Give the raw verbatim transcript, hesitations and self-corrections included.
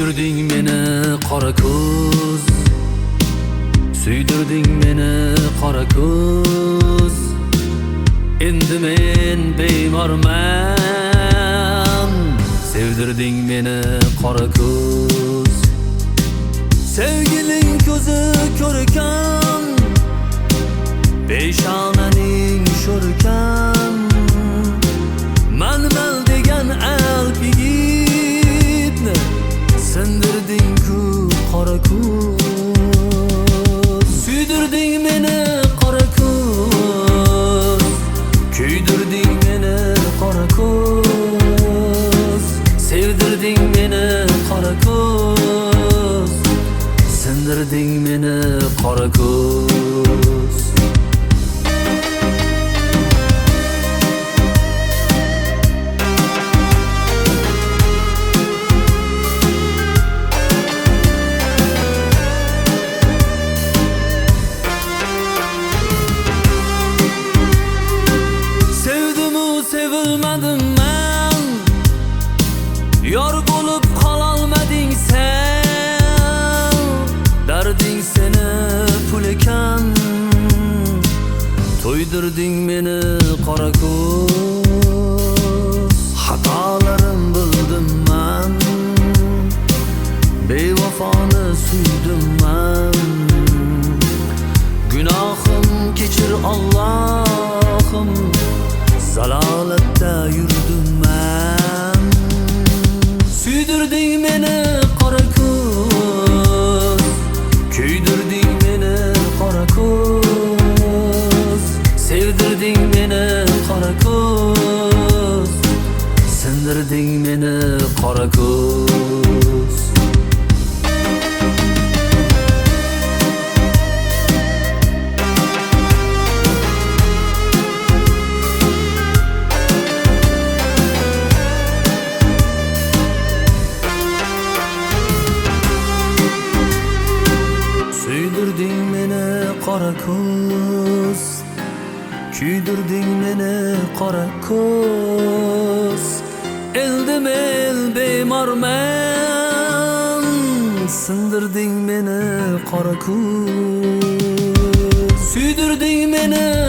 Suydirding meni qora ko'z, suydirding meni qora ko'z. Endi men bemorman, sevdirding meni qora ko'z. Sevgiling ko'zi ko'rkan, beshonaning sho'rkan. Manman degan alp yigitni sindirding ku qora ko'z. Suydirding meni qora ko'z, kuydirding meni qora ko'z. Sevdirding meni qora ko'z, sindirding meni qora ko'z. Sevilmedim ben, yor bulup kalolmading sen. Derding seni pul ekan, to'ydirding meni qora ko'z. Xatolarim bildim men, bevafoni suydim men. Gunohim kechir Allohim, zalolatda yurdim men. Suydirding meni qora ko'z, kuydirding meni qora ko'z. Sevdirding meni qora ko'z, sindirding meni qora ko'z. Suydirding meni qora ko'z, kuydirding meni qora ko'z. Eldim el bemorman, sindirding meni qora ko'z. Suydirding meni